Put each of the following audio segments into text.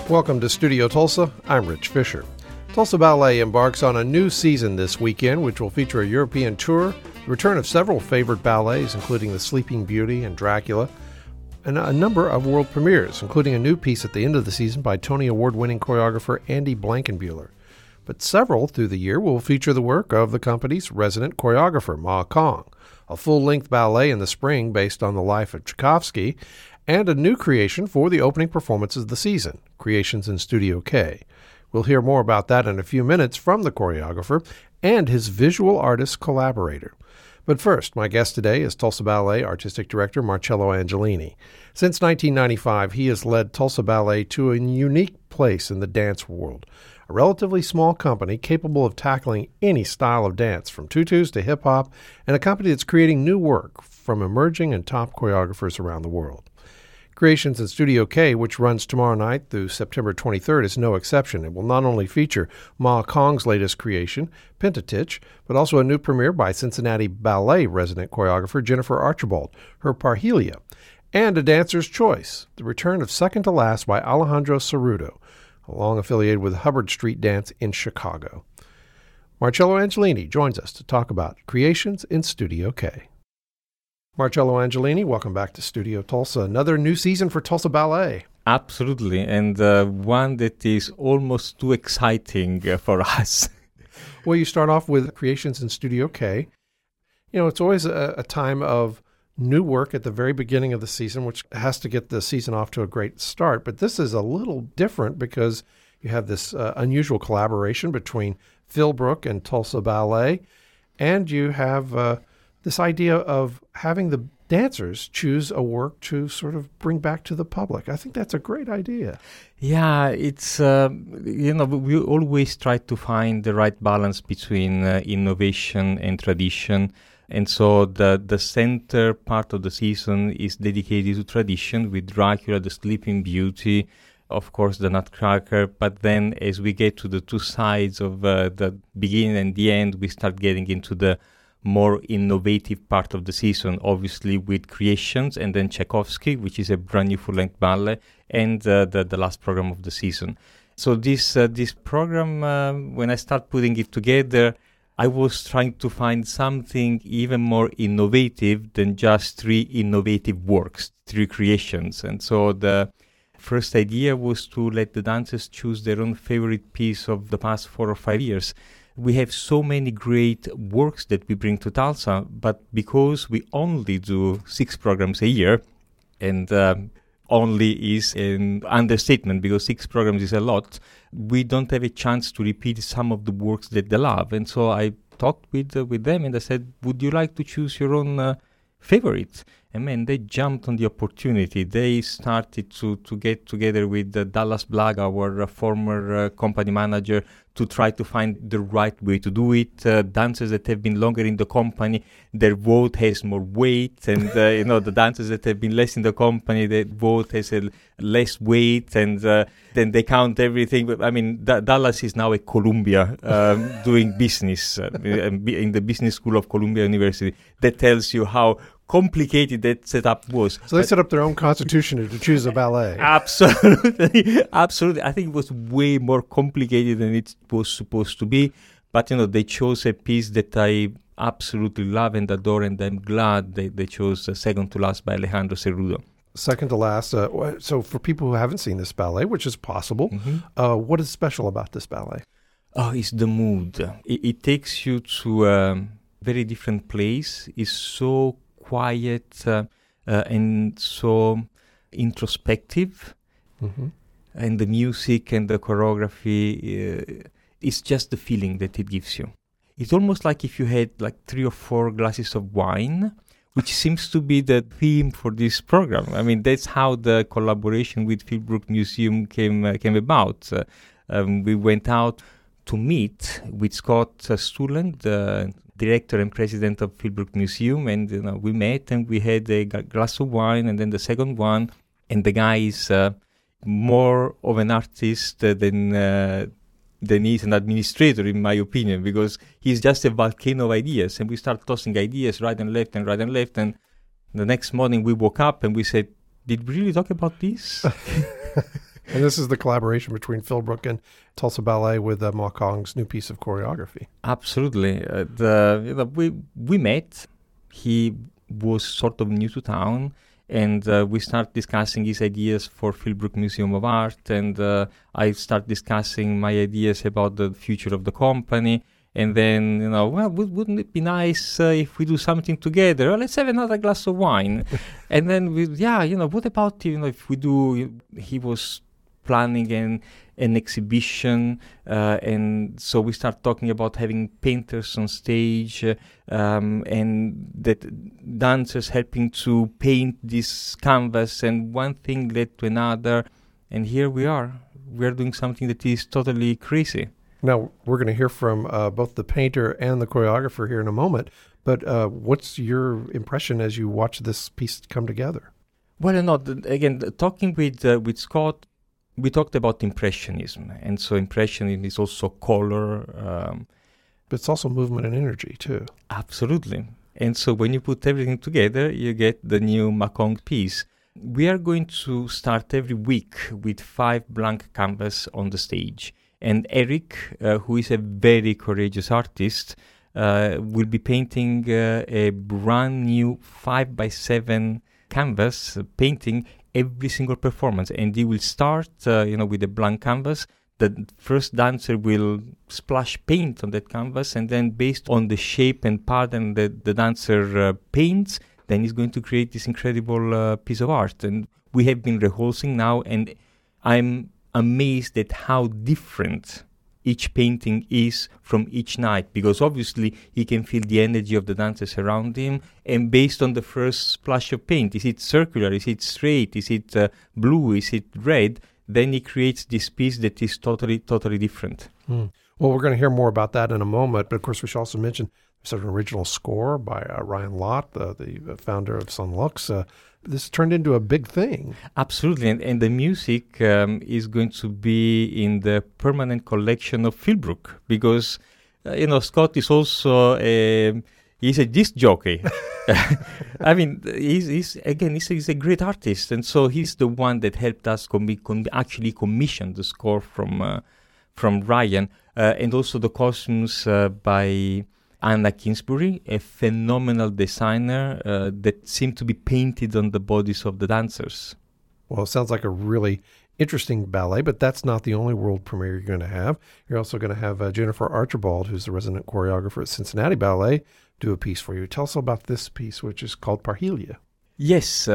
Welcome to Studio Tulsa. I'm Rich Fisher. Tulsa Ballet embarks on a new season this weekend, which will feature a European tour, the return of several favorite ballets, including The Sleeping Beauty and Dracula, and a number of world premieres, including a new piece at the end of the season by Tony Award-winning choreographer Andy Blankenbuehler. But several through the year will feature the work of the company's resident choreographer, Ma Kong, a full-length ballet in the spring based on the life of Tchaikovsky, and a new creation for the opening performance of the season, Creations in Studio K. We'll hear more about that in a few minutes from the choreographer and his visual artist collaborator. But first, my guest today is Tulsa Ballet Artistic Director Marcello Angelini. Since 1995, he has led Tulsa Ballet to a unique place in the dance world, a relatively small company capable of tackling any style of dance, from tutus to hip-hop, and a company that's creating new work from emerging and top choreographers around the world. Creations in Studio K, which runs tomorrow night through September 23rd, is no exception. It will not only feature Ma Kong's latest creation, Pentatich, but also a new premiere by Cincinnati Ballet resident choreographer Jennifer Archibald, her Parhelia, and a dancer's choice, the return of Second to Last by Alejandro Cerruto, long affiliated with Hubbard Street Dance in Chicago. Marcello Angelini joins us to talk about Creations in Studio K. Marcello Angelini, welcome back to Studio Tulsa. Another new season for Tulsa Ballet. Absolutely, and one that is almost too exciting for us. Well, you start off with Creations in Studio K. You know, it's always a time of new work at the very beginning of the season, which has to get the season off to a great start. But this is a little different because you have this unusual collaboration between Philbrook and Tulsa Ballet, and you have this idea of having the dancers choose a work to sort of bring back to the public. I think that's a great idea. Yeah, it's, we always try to find the right balance between innovation and tradition. And so the center part of the season is dedicated to tradition with Dracula, The Sleeping Beauty, of course, the Nutcracker. But then as we get to the two sides of the beginning and the end, we start getting into the more innovative part of the season, obviously with Creations and then Tchaikovsky, which is a brand new full-length ballet, and the last program of the season. So this program, when I start putting it together, I was trying to find something even more innovative than just three innovative works, three creations. And so the first idea was to let the dancers choose their own favorite piece of the past 4 or 5 years. We have so many great works that we bring to Tulsa, but because we only do 6 programs a year, and only is an understatement because 6 programs is a lot, we don't have a chance to repeat some of the works that they love. And so I talked with them and I said, would you like to choose your own favorite? And man, they jumped on the opportunity. They started to get together with Dallas Blagg, our former company manager, to try to find the right way to do it. Dancers that have been longer in the company, their vote has more weight. And, the dancers that have been less in the company, their vote has less weight. And then they count everything. But, I mean, Dallas is now at Columbia doing business in the business school of Columbia University. That tells you how complicated that setup was. So they set up their own constitution to choose a ballet. Absolutely. Absolutely. I think it was way more complicated than it was supposed to be. But, they chose a piece that I absolutely love and adore, and I'm glad they chose Second to Last by Alejandro Cerruto. Second to Last. So for people who haven't seen this ballet, which is possible, what is special about this ballet? Oh, it's the mood. It takes you to a very different place. It's so quiet and so introspective, and the music and the choreography, it's just the feeling that it gives you. It's almost like if you had like 3 or 4 glasses of wine, which seems to be the theme for this program. I mean, that's how the collaboration with Philbrook Museum came about. We went out to meet with Scott Stuland, the director and president of Philbrook Museum, and we met and we had a glass of wine, and then the second one, and the guy is more of an artist than he's an administrator, in my opinion, because he's just a volcano of ideas, and we start tossing ideas right and left, and the next morning we woke up and we said, did we really talk about this? And this is the collaboration between Philbrook and Tulsa Ballet with Ma Kong's new piece of choreography. Absolutely. We met. He was sort of new to town, and we started discussing his ideas for Philbrook Museum of Art, and I started discussing my ideas about the future of the company. And then, wouldn't it be nice if we do something together? Well, let's have another glass of wine. And then, what about, if we do, he was planning an exhibition. And so we start talking about having painters on stage and that dancers helping to paint this canvas. And one thing led to another. And here we are. We're doing something that is totally crazy. Now, we're going to hear from both the painter and the choreographer here in a moment, but what's your impression as you watch this piece come together? Well, again, talking with Scott, we talked about Impressionism, and so Impressionism is also color. But it's also movement and energy, too. Absolutely. And so when you put everything together, you get the new Ma Kong piece. We are going to start every week with 5 blank canvas on the stage. And Eric, who is a very courageous artist, will be painting a brand new 5x7 canvas, painting every single performance. And he will start, with a blank canvas. The first dancer will splash paint on that canvas, and then based on the shape and pattern that the dancer paints, then he's going to create this incredible piece of art. And we have been rehearsing now, and I'm amazed at how different each painting is from each night, because obviously he can feel the energy of the dancers around him, and based on the first splash of paint, is it circular, is it straight, is it blue, is it red, then he creates this piece that is totally different. Well, we're going to hear more about that in a moment, but of course we should also mention there's an original score by Ryan Lott, the founder of Son Lux. This turned into a big thing. Absolutely, and the music is going to be in the permanent collection of Philbrook, because Scott is also he's a disc jockey. I mean, he's a great artist, and so he's the one that helped us actually commission the score from Ryan, and also the costumes by Anna Kingsbury, a phenomenal designer that seemed to be painted on the bodies of the dancers. Well, it sounds like a really interesting ballet, but that's not the only world premiere you're going to have. You're also going to have Jennifer Archibald, who's the resident choreographer at Cincinnati Ballet, do a piece for you. Tell us about this piece, which is called Parhelia. Yes.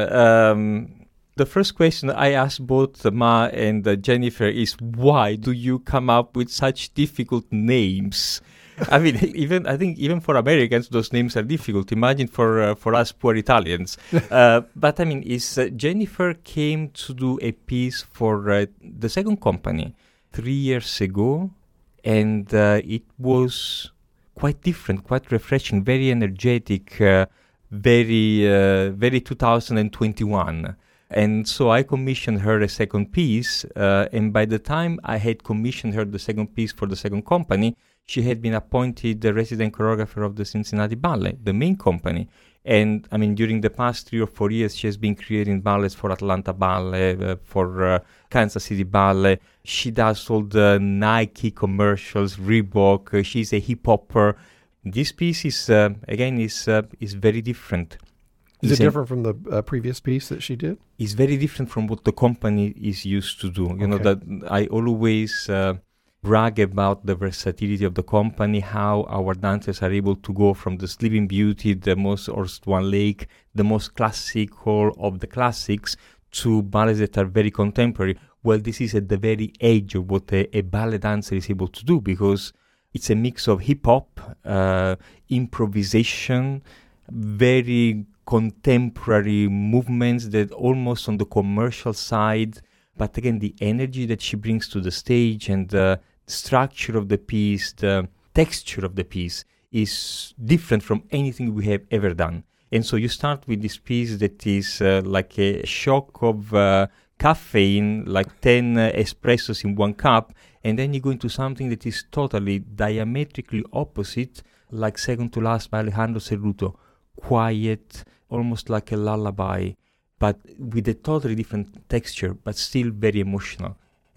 The first question I asked both Ma and Jennifer is, why do you come up with such difficult names? I mean, even for Americans, those names are difficult. Imagine for us poor Italians. But I mean, Jennifer came to do a piece for the second company 3 years ago, and it was quite different, quite refreshing, very energetic, very 2021. And so I commissioned her a second piece, and by the time I had commissioned her the second piece for the second company, she had been appointed the resident choreographer of the Cincinnati Ballet, the main company. And I mean, during the past 3 or 4 years, she has been creating ballets for Atlanta Ballet, for Kansas City Ballet. She does all the Nike commercials, Reebok. She's a hip-hopper. This piece is very different. Is it different from the previous piece that she did? It's very different from what the company is used to do. You know, that I always brag about the versatility of the company, how our dancers are able to go from the Sleeping Beauty, the most or Swan Lake, the most classical of the classics, to ballets that are very contemporary. Well, this is at the very edge of what a ballet dancer is able to do, because it's a mix of hip-hop, improvisation, very contemporary movements that almost on the commercial side, but again, the energy that she brings to the stage and the structure of the piece, the texture of the piece is different from anything we have ever done. And so you start with this piece that is like a shock of caffeine, like 10 espressos in one cup, and then you go into something that is totally diametrically opposite, like Second to Last by Alejandro Cerruto. Quiet, almost like a lullaby, but with a totally different texture, but still very emotional.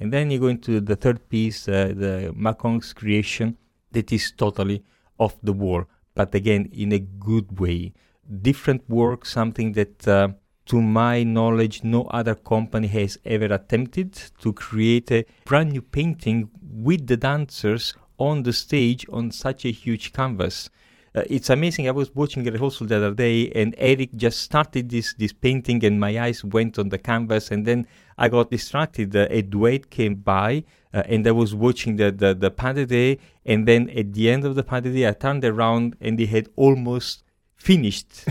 And then you go into the third piece, the Macong's creation, that is totally off the wall, but again, in a good way. Different work, something that, to my knowledge, no other company has ever attempted, to create a brand new painting with the dancers on the stage on such a huge canvas. It's amazing. I was watching a rehearsal the other day, and Eric just started this painting, and my eyes went on the canvas, and then I got distracted. A duet came by, and I was watching the pas de deux, and then at the end of the pas de deux, I turned around, and they had almost finished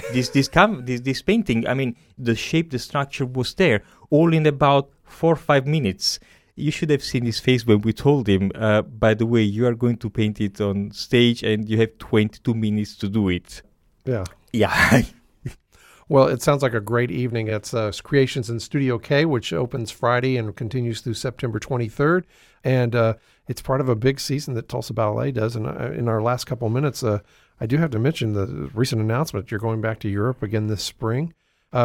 this painting. I mean, the shape, the structure was there, all in about 4 or 5 minutes. You should have seen his face when we told him, by the way, you are going to paint it on stage and you have 22 minutes to do it. Yeah. Yeah. Well, it sounds like a great evening. It's Creations in Studio K, which opens Friday and continues through September 23rd. And it's part of a big season that Tulsa Ballet does. And in our last couple of minutes, I do have to mention the recent announcement. You're going back to Europe again this spring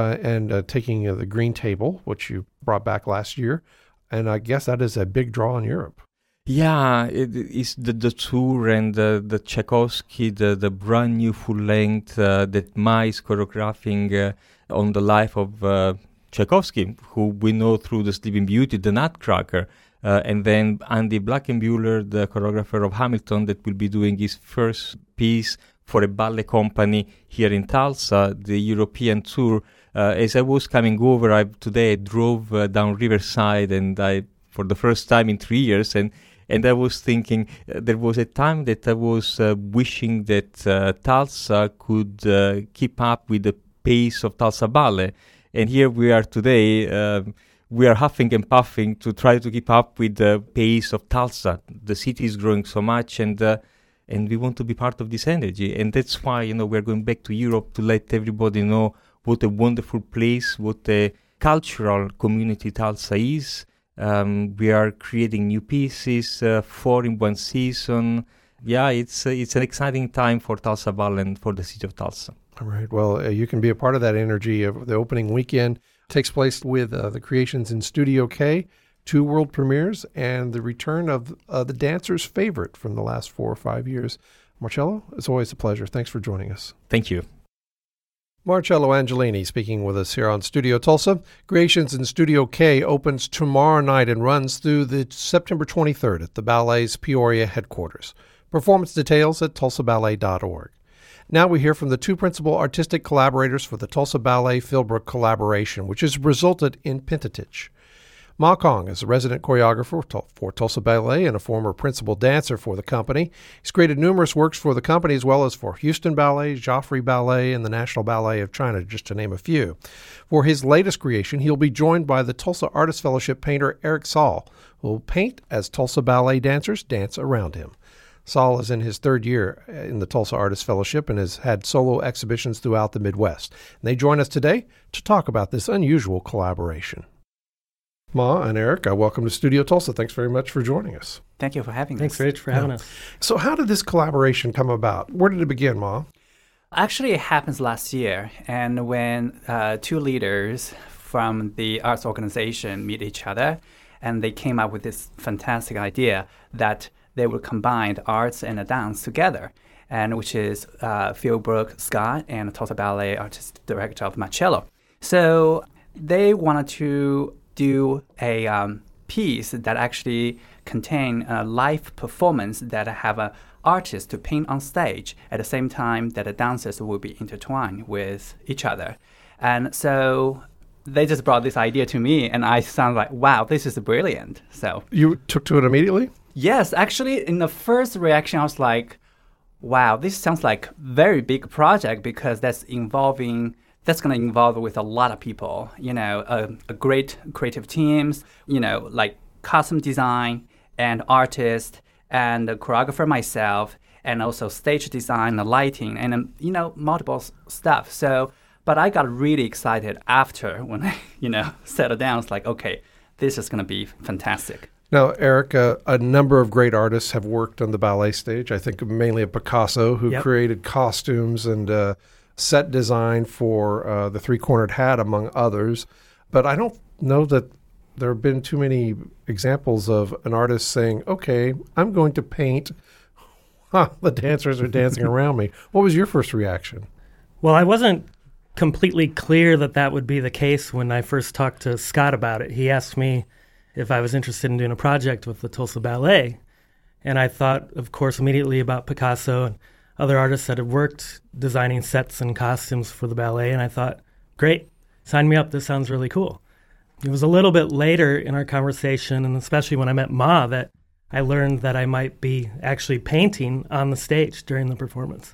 and taking the Green Table, which you brought back last year. And I guess that is a big draw in Europe. Yeah, it is the tour and the Tchaikovsky, the brand new full length that Ma is choreographing on the life of Tchaikovsky, who we know through the Sleeping Beauty, the Nutcracker, and then Andy Blankenbuehler, the choreographer of Hamilton, that will be doing his first piece for a ballet company here in Tulsa, the European tour. As I was coming over, today I drove down Riverside, and for the first time in 3 years, and I was thinking there was a time that I was wishing that Tulsa could keep up with the pace of Tulsa Ballet. And here we are today. We are huffing and puffing to try to keep up with the pace of Tulsa. The city is growing so much, and we want to be part of this energy. And that's why, we're going back to Europe to let everybody know what a wonderful place, what a cultural community Tulsa is. We are creating new pieces, 4 in one season. Yeah, it's an exciting time for Tulsa Ballet and for the city of Tulsa. All right. Well, you can be a part of that energy. The opening weekend takes place with the Creations in Studio K, 2 world premieres, and the return of the dancer's favorite from the last 4 or 5 years. Marcello, it's always a pleasure. Thanks for joining us. Thank you. Marcello Angelini speaking with us here on Studio Tulsa. Creations in Studio K opens tomorrow night and runs through the September 23rd at the ballet's Peoria headquarters. Performance details at tulsaballet.org. Now we hear from the 2 principal artistic collaborators for the Tulsa Ballet Philbrook collaboration, which has resulted in Pentatich. Ma Kong is a resident choreographer for Tulsa Ballet and a former principal dancer for the company. He's created numerous works for the company as well as for Houston Ballet, Joffrey Ballet, and the National Ballet of China, just to name a few. For his latest creation, he'll be joined by the Tulsa Artist Fellowship painter Eric Saul, who will paint as Tulsa Ballet dancers dance around him. Saul is in his 3rd year in the Tulsa Artist Fellowship and has had solo exhibitions throughout the Midwest. And they join us today to talk about this unusual collaboration. Ma and Eric, welcome to Studio Tulsa. Thanks very much for joining us. Thank you for having us. Thanks, Rich, for having us. So how did this collaboration come about? Where did it begin, Ma? Actually, it happens last year, and when 2 leaders from the arts organization meet each other, and they came up with this fantastic idea that they would combine arts and dance together, and which is Philbrook Scott and Tulsa Ballet artistic director of Marcello. So they wanted to do a piece that actually contain a live performance that have an artist to paint on stage at the same time that the dancers will be intertwined with each other. And so they just brought this idea to me, and I sound like, wow, this is brilliant. So You took to it immediately? yes, actually, in the first reaction, I was like, wow, this sounds like very big project because that's going to involve with a lot of people, a great creative teams, like costume design and artist and the choreographer myself, and also stage design, the lighting, and multiple stuff. So, but I got really excited after when I, settled down. It's like, okay, this is going to be fantastic. Now, Eric, a number of great artists have worked on the ballet stage. I think mainly of Picasso, who created costumes and set design for the Three-Cornered Hat, among others. But I don't know that there have been too many examples of an artist saying, okay, I'm going to paint. The dancers are dancing around me. What was your first reaction? Well, I wasn't completely clear that would be the case when I first talked to Scott about it. He asked me if I was interested in doing a project with the Tulsa Ballet. And I thought, of course, immediately about Picasso and other artists that had worked designing sets and costumes for the ballet. And I thought, great, sign me up. This sounds really cool. It was a little bit later in our conversation, and especially when I met Ma, that I learned that I might be actually painting on the stage during the performance.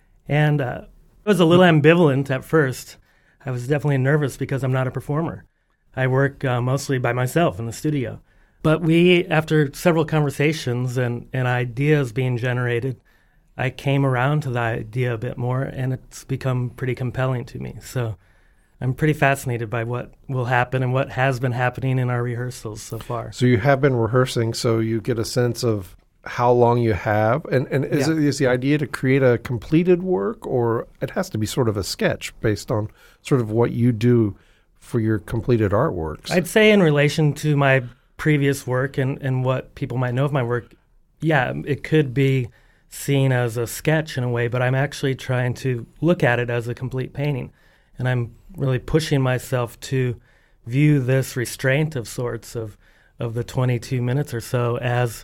And it was a little ambivalent at first. I was definitely nervous because I'm not a performer. I work mostly by myself in the studio. But after several conversations and ideas being generated, I came around to the idea a bit more, and it's become pretty compelling to me. So I'm pretty fascinated by what will happen and what has been happening in our rehearsals so far. So you have been rehearsing, so you get a sense of how long you have. And is the idea to create a completed work, or it has to be sort of a sketch based on sort of what you do for your completed artworks? I'd say in relation to my previous work and what people might know of my work, yeah, it could be seen as a sketch in a way, but I'm actually trying to look at it as a complete painting. And I'm really pushing myself to view this restraint of sorts of the 22 minutes or so as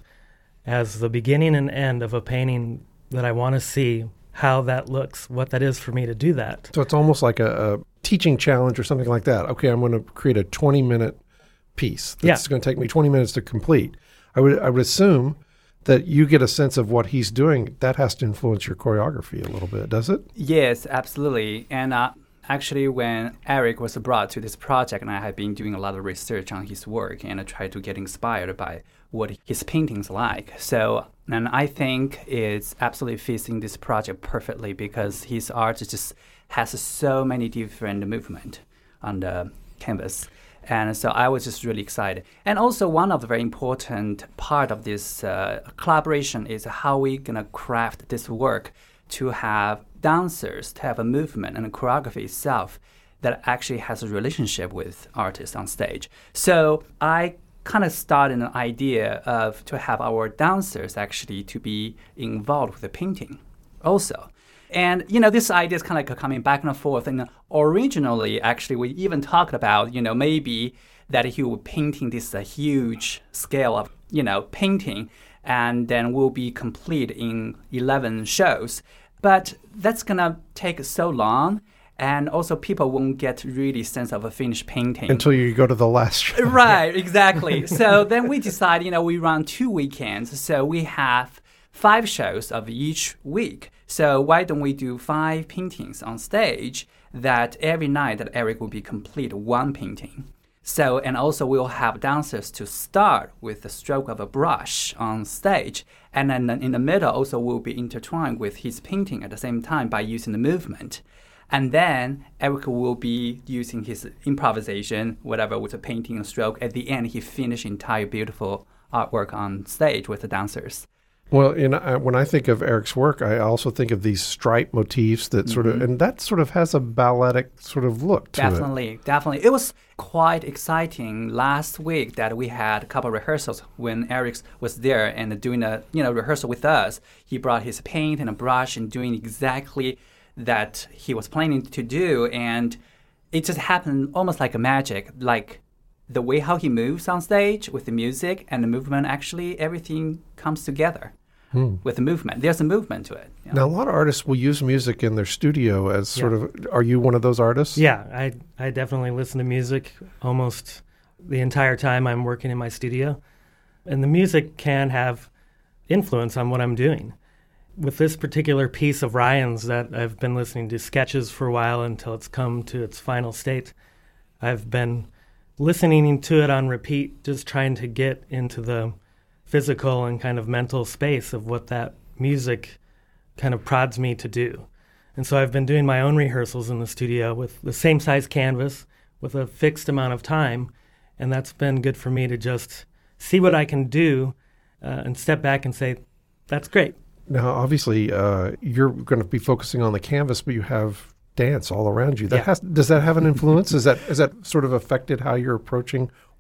the beginning and end of a painting that I want to see how that looks, what that is for me to do that. So it's almost like a teaching challenge or something like that. Okay, I'm going to create a 20-minute piece that's going to take me 20 minutes to complete. I would assume that you get a sense of what he's doing. That has to influence your choreography a little bit, does it? Yes, absolutely. And actually, when Eric was brought to this project, and I had been doing a lot of research on his work, and I tried to get inspired by what his paintings like. So, and I think it's absolutely fits in this project perfectly because his art just has so many different movement on the canvas. And so I was just really excited. And also one of the very important part of this collaboration is how we're going to craft this work to have dancers, to have a movement and a choreography itself that actually has a relationship with artists on stage. So I kind of started an idea of to have our dancers actually to be involved with the painting also. And, this idea is kind of like coming back and forth. And originally, actually, we even talked about, maybe that he will painting this huge scale of, painting, and then will be complete in 11 shows. But that's going to take so long. And also people won't get really sense of a finished painting. Until you go to the last show. Right, exactly. So then we decide, we run 2 weekends. So we have 5 shows of each week. So why don't we do 5 paintings on stage that every night that Eric will be complete 1 painting. So, and also we'll have dancers to start with the stroke of a brush on stage. And then in the middle also will be intertwined with his painting at the same time by using the movement. And then Eric will be using his improvisation, whatever, with a painting and stroke. At the end, he finished entire beautiful artwork on stage with the dancers. Well, when I think of Eric's work, I also think of these stripe motifs that sort of, and that sort of has a balletic sort of look to it. Definitely. It was quite exciting last week that we had a couple of rehearsals when Eric was there and doing a rehearsal with us. He brought his paint and a brush and doing exactly that he was planning to do, and it just happened almost like a magic, like the way how he moves on stage with the music and the movement, actually everything comes together with the movement. There's a movement to it. Now, a lot of artists will use music in their studio as sort of, are you one of those artists? Yeah, I definitely listen to music almost the entire time I'm working in my studio. And the music can have influence on what I'm doing. With this particular piece of Ryan's that I've been listening to sketches for a while until it's come to its final state, I've been listening to it on repeat, just trying to get into the physical and kind of mental space of what that music kind of prods me to do. And so I've been doing my own rehearsals in the studio with the same size canvas with a fixed amount of time, and that's been good for me to just see what I can do and step back and say, that's great. Now, obviously, you're going to be focusing on the canvas, but you have dance all around you. Does that have an influence? Is that sort of affected how you're approaching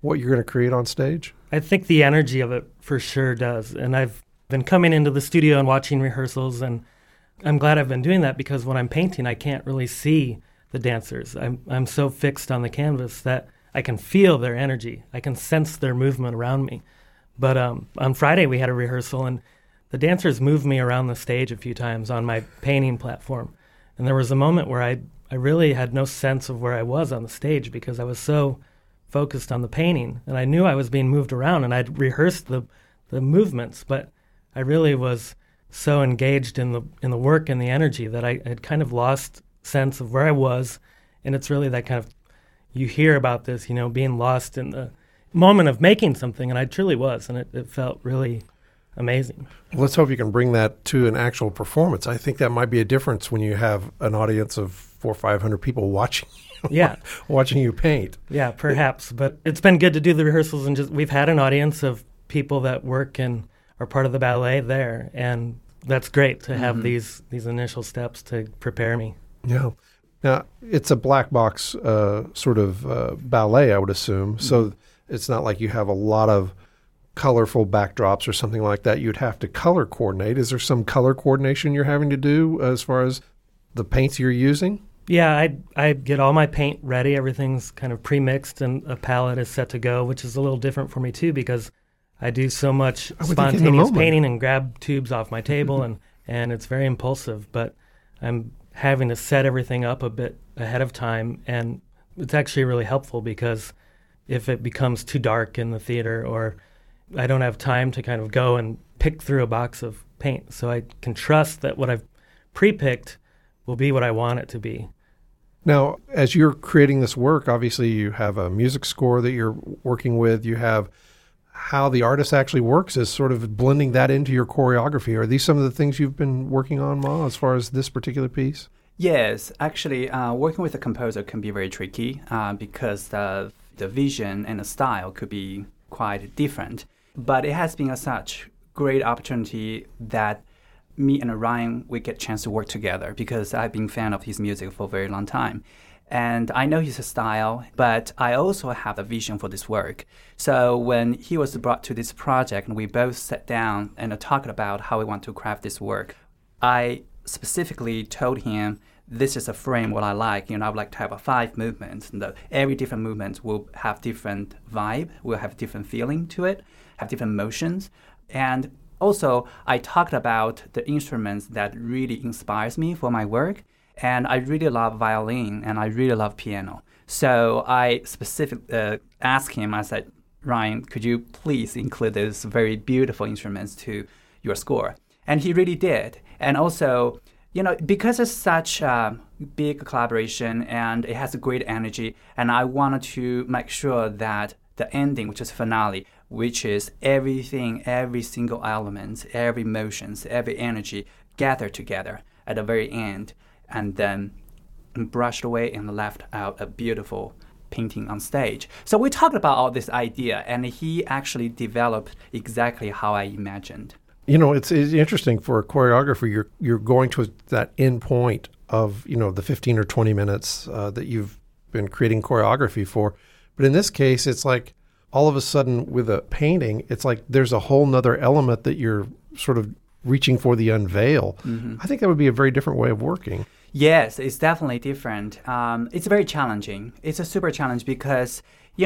what you're going to create on stage? I think the energy of it for sure does. And I've been coming into the studio and watching rehearsals, and I'm glad I've been doing that because when I'm painting, I can't really see the dancers. I'm so fixed on the canvas that I can feel their energy. I can sense their movement around me. But on Friday, we had a rehearsal, and the dancers moved me around the stage a few times on my painting platform. And there was a moment where I really had no sense of where I was on the stage because I was so focused on the painting. And I knew I was being moved around, and I'd rehearsed the movements, but I really was so engaged in the work and the energy that I had kind of lost sense of where I was. And it's really that kind of, you hear about this, being lost in the moment of making something, and I truly was, and it felt really amazing. Well, let's hope you can bring that to an actual performance. I think that might be a difference when you have an audience of 400 or 500 people watching watching you paint. Yeah, perhaps. But it's been good to do the rehearsals, and we've had an audience of people that work and are part of the ballet there, and that's great to have these initial steps to prepare me. Yeah. Now, it's a black box sort of ballet, I would assume. So it's not like you have a lot of colorful backdrops or something like that. You'd have to color coordinate. Is there some color coordination you're having to do as far as the paints you're using? Yeah, I get all my paint ready. Everything's kind of pre-mixed and a palette is set to go, which is a little different for me too because I do so much spontaneous painting and grab tubes off my table and it's very impulsive, but I'm having to set everything up a bit ahead of time, and it's actually really helpful because if it becomes too dark in the theater or I don't have time to kind of go and pick through a box of paint, so I can trust that what I've pre-picked will be what I want it to be. Now, as you're creating this work, obviously you have a music score that you're working with. You have how the artist actually works is sort of blending that into your choreography. Are these some of the things you've been working on, Ma, as far as this particular piece? Yes, actually, working with a composer can be very tricky because the vision and the style could be quite different. But it has been such great opportunity that me and Ryan, we get a chance to work together because I've been a fan of his music for a very long time. And I know his style, but I also have a vision for this work. So when he was brought to this project and we both sat down and talked about how we want to craft this work, I specifically told him, this is a frame what I like. I would like to have 5 movements. And every different movement will have different vibe, will have different feeling to it, have different motions. And also, I talked about the instruments that really inspires me for my work. And I really love violin and I really love piano. So I specifically asked him, I said, Ryan, could you please include those very beautiful instruments to your score? And he really did. And also, because it's such a big collaboration and it has a great energy, and I wanted to make sure that the ending, which is finale, which is everything, every single element, every emotions, every energy gathered together at the very end, and then brushed away and left out a beautiful painting on stage. So we talked about all this idea, and he actually developed exactly how I imagined. It's interesting for a choreographer. You're going to that end point of the 15 or 20 minutes that you've been creating choreography for. But in this case, it's like all of a sudden with a painting, it's like there's a whole nother element that you're sort of reaching for the unveil. Mm-hmm. I think that would be a very different way of working. Yes, it's definitely different. It's very challenging. It's a super challenge because,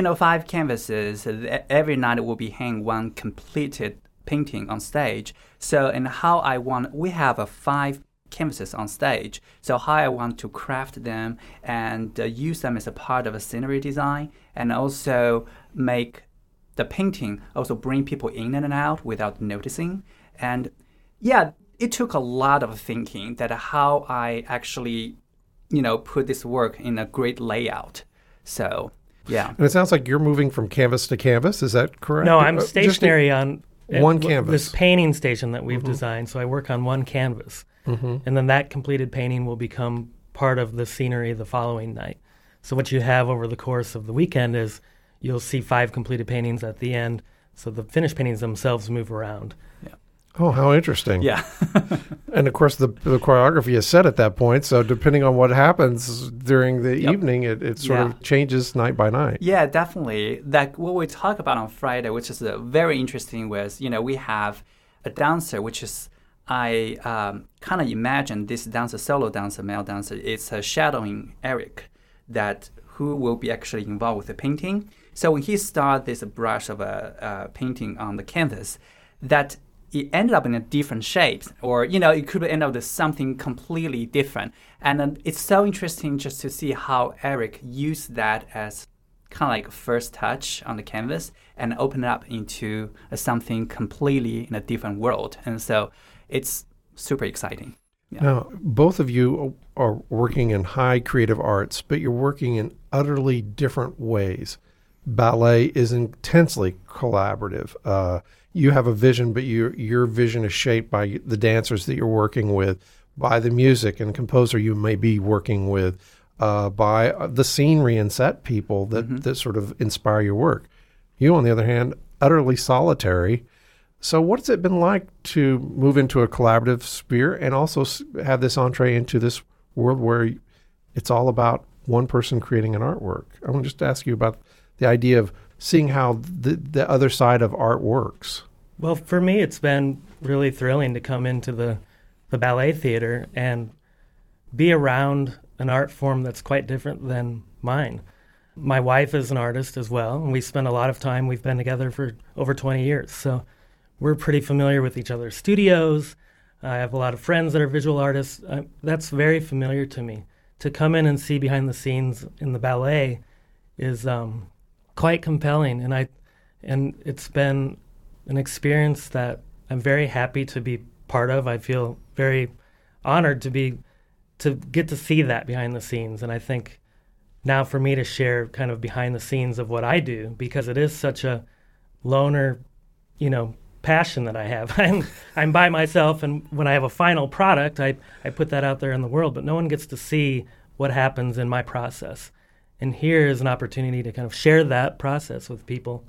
5 canvases, every night will be hang one completed painting on stage. So, and we have 5 canvases on stage. So how I want to craft them and use them as a part of a scenery design, and also make the painting also bring people in and out without noticing. And yeah, it took a lot of thinking that how I actually, put this work in a great layout. So, yeah. And it sounds like you're moving from canvas to canvas. Is that correct? No, I'm stationary on one canvas. This painting station that we've designed. So I work on one canvas. Mm-hmm. And then that completed painting will become part of the scenery the following night. So what you have over the course of the weekend is you'll see 5 completed paintings at the end. So the finished paintings themselves move around. Yeah. Oh, how interesting. Yeah. And of course, the choreography is set at that point. So depending on what happens during the evening, it sort of changes night by night. Yeah, definitely. Like what we talk about on Friday, which is very interesting, was, we have a dancer, which is, I kind of imagine this dancer, solo dancer, male dancer, it's shadowing Eric, who will be actually involved with the painting. So when he started this brush of a painting on the canvas, that it ended up in a different shapes, or it could end up with something completely different. And it's so interesting just to see how Eric used that as kind of like a first touch on the canvas and open it up into something completely in a different world. And so it's super exciting. Yeah. Now, both of you are working in high creative arts, but you're working in utterly different ways. Ballet is intensely collaborative. You have a vision, but your vision is shaped by the dancers that you're working with, by the music and composer you may be working with, by the scenery and set people that sort of inspire your work. You, on the other hand, utterly solitary. So what has it been like to move into a collaborative sphere and also have this entree into this world where it's all about one person creating an artwork? I want to just ask you about the idea of seeing how the other side of art works. Well, for me, it's been really thrilling to come into the ballet theater and be around an art form that's quite different than mine. My wife is an artist as well, and we spend a lot of time. We've been together for over 20 years, so we're pretty familiar with each other's studios. I have a lot of friends that are visual artists. That's very familiar to me. To come in and see behind the scenes in the ballet is quite compelling, and it's been an experience that I'm very happy to be part of. I feel very honored to get to see that behind the scenes, and I think now for me to share kind of behind the scenes of what I do, because it is such a loner, passion that I have. I'm by myself, and when I have a final product, I put that out there in the world, but no one gets to see what happens in my process. And here is an opportunity to kind of share that process with people.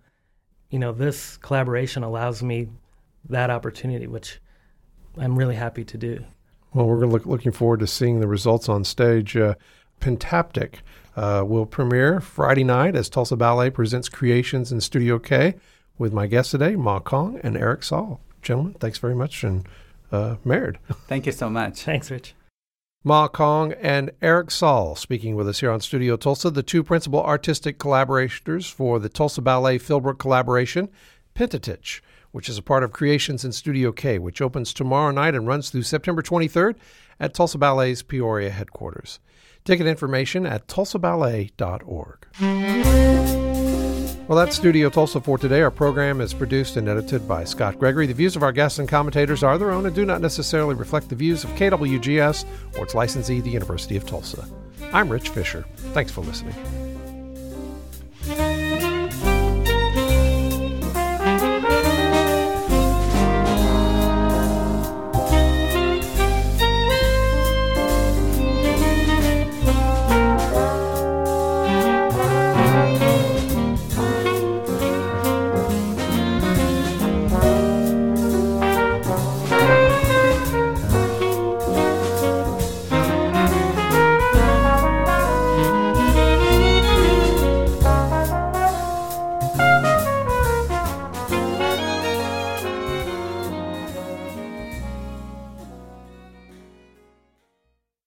This collaboration allows me that opportunity, which I'm really happy to do. Well, we're looking forward to seeing the results on stage. Pentaptic will premiere Friday night as Tulsa Ballet presents Creations in Studio K with my guests today, Ma Kong and Eric Saul. Gentlemen, thanks very much, and Mered. Thank you so much. Thanks, Rich. Ma Kong and Eric Saul speaking with us here on Studio Tulsa, the two principal artistic collaborators for the Tulsa Ballet Philbrook collaboration, Pentatich, which is a part of Creations in Studio K, which opens tomorrow night and runs through September 23rd at Tulsa Ballet's Peoria headquarters. Ticket information at tulsaballet.org. Well, that's Studio Tulsa for today. Our program is produced and edited by Scott Gregory. The views of our guests and commentators are their own and do not necessarily reflect the views of KWGS or its licensee, the University of Tulsa. I'm Rich Fisher. Thanks for listening.